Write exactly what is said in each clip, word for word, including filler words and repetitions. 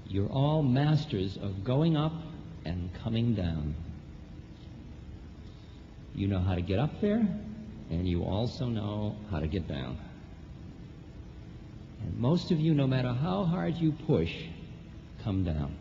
You're all masters of going up and coming down. You know how to get up there, and you also know how to get down. And most of you, no matter how hard you push, come down.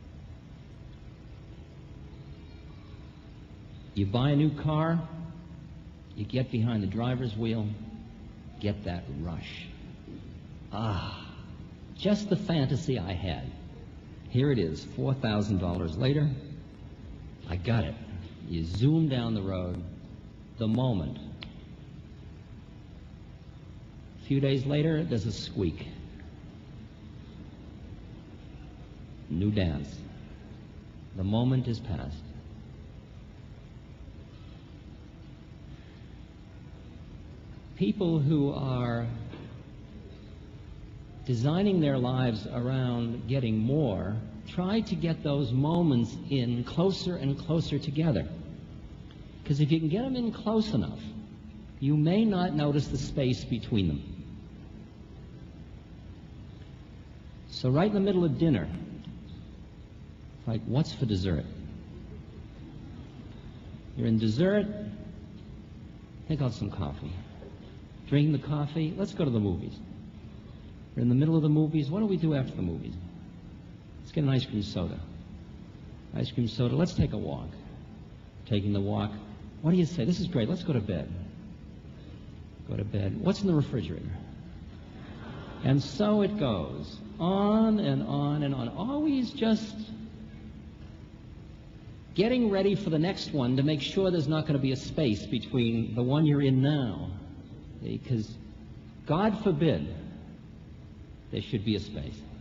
You buy a new car, you get behind the driver's wheel, get that rush. Ah, just the fantasy I had. Here it is, four thousand dollars later. I got it. You zoom down the road, the moment. A few days later, there's a squeak. New dance. The moment is past. People who are designing their lives around getting more try to get those moments in closer and closer together. Because if you can get them in close enough, you may not notice the space between them. So right in the middle of dinner, like, what's for dessert? You're in dessert, take out some coffee. Drinking the coffee, let's go to the movies. We're in the middle of the movies, what do we do after the movies? Let's get an ice cream soda. Ice cream soda, let's take a walk. Taking the walk, what do you say? This is great, let's go to bed. Go to bed. What's in the refrigerator? And so it goes, on and on and on. Always just getting ready for the next one to make sure there's not going to be a space between the one you're in now. Because God forbid there should be a space.